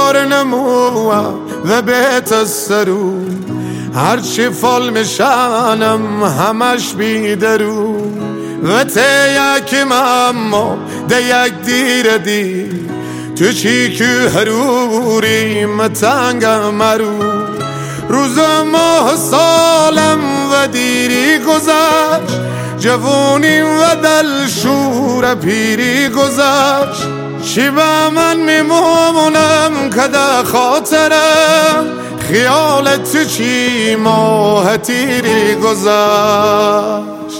بار نموه و بیت السرو هرچی فال میشنم همش بیدرو و ته یکم اما ده یک دیر دی تو چی که هروری متنگم مرو روز ماه سالم و دیری گذشت جوانی و دل شور پیری گذشت چی به من میمونم که ده خاطرم خیال تو چی ماه تیری گذشت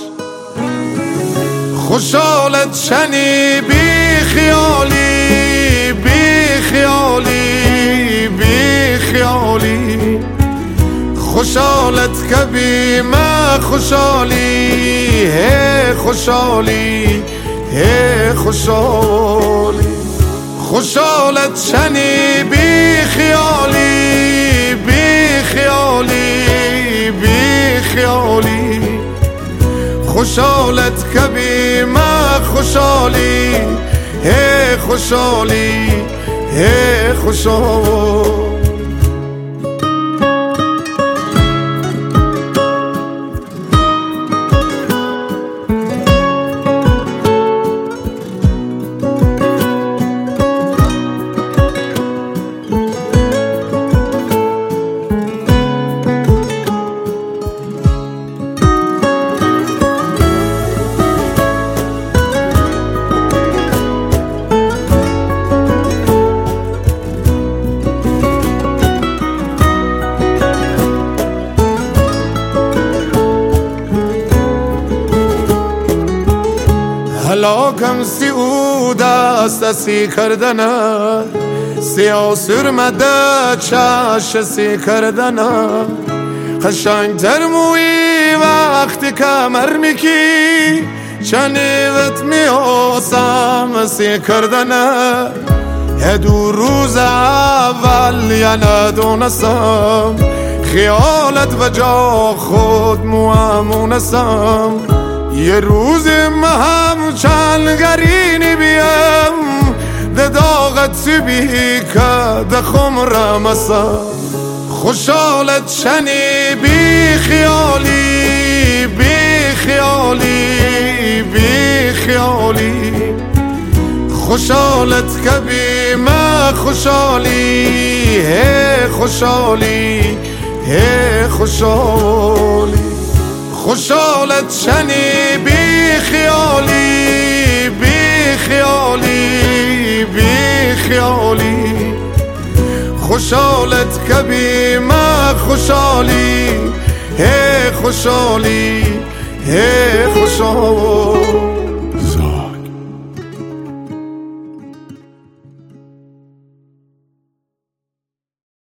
خوشحالت شنی بی خیالی بی خیالی بی خیالی خوشحالت کبی ما خوشحالی هی خوشحالی هی خوشحالی خوشحالت شنی بی خیالی بی خیالی بی خیالی خوشحالت کبی ما خوشحالی هی خوشحالی هی خوشحالی هلاکم سیعود است سی کردنه سیاه سرمده چش سی کردنه قشنگتر موی وقتی کمر میکی چنیوت میاسم سی کردنه یه دو روز اول یا ندونستم خیالت و جا خود موامونستم یه روز هم چنگرینی بیم ده داغت بی که ده خمرم اسم خوشحالت شنی بی خیالی بی خیالی بی خیالی خوشحالت کبی ما خوشحالی هی خوشحالی هی خوشحالی خوشحالت شنی بی خیالی بی خیالی بی خیالی خوشحالت کبی ما خوشحالی هی خوشحالی هی خوشحالی